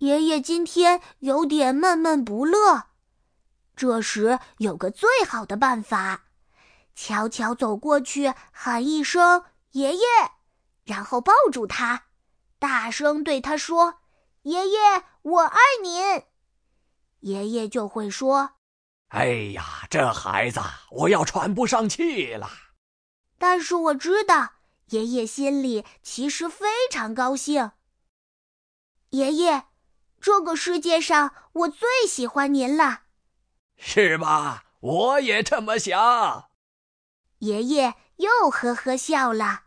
爷爷今天有点闷闷不乐。这时有个最好的办法，悄悄走过去喊一声爷爷，然后抱住他，大声对他说，爷爷，我爱您。爷爷就会说， 哎呀，这孩子，我要喘不上气了。 但是我知道，爷爷心里其实非常高兴。爷爷，这个世界上我最喜欢您了。 是吧？我也这么想。 爷爷又呵呵笑了。